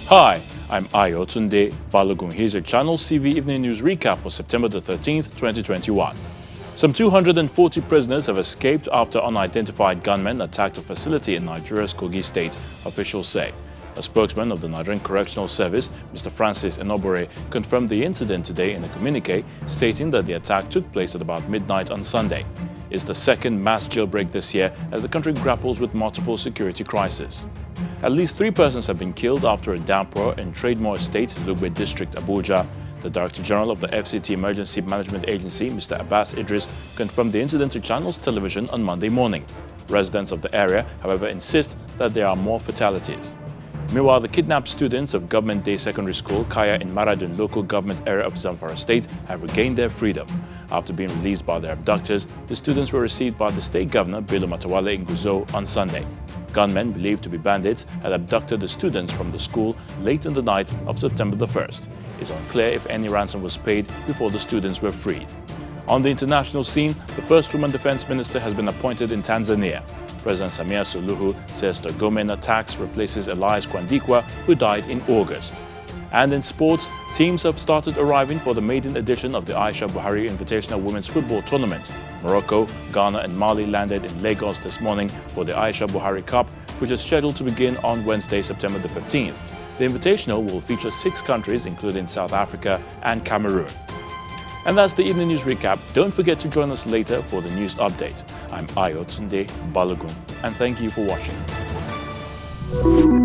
Hi, I'm Ayo Tunde Balogun. Here's your Channels TV Evening News Recap for September the 13th, 2021. Some 240 prisoners have escaped after unidentified gunmen attacked a facility in Nigeria's Kogi State, officials say. A spokesman of the Nigerian Correctional Service, Mr. Francis Enobore, confirmed the incident today in a communique, stating that the attack took place at about midnight on Sunday. It's the second mass jailbreak this year as the country grapples with multiple security crises. At least 3 persons have been killed after a downpour in Trademore Estate, Lugbe District, Abuja. The Director General of the FCT Emergency Management Agency, Mr. Abbas Idris, confirmed the incident to Channels Television on Monday morning. Residents of the area, however, insist that there are more fatalities. Meanwhile, the kidnapped students of Government Day Secondary School, Kaya in Maradun local government area of Zamfara State, have regained their freedom. After being released by their abductors, the students were received by the state governor, Bello Matawalle in Guzo, on Sunday. Gunmen, believed to be bandits, had abducted the students from the school late in the night of September the 1st. It's unclear if any ransom was paid before the students were freed. On the international scene, the first woman defense minister has been appointed in Tanzania. President Samia Suluhu says the Gomena tax replaces Elias Kwandikwa, who died in August. And in sports, teams have started arriving for the maiden edition of the Aisha Buhari Invitational Women's Football Tournament. Morocco, Ghana and Mali landed in Lagos this morning for the Aisha Buhari Cup, which is scheduled to begin on Wednesday, September the 15th. The Invitational will feature 6 countries, including South Africa and Cameroon. And that's the Evening News Recap. Don't forget to join us later for the news update. I'm Ayo Tunde Balogun, and thank you for watching.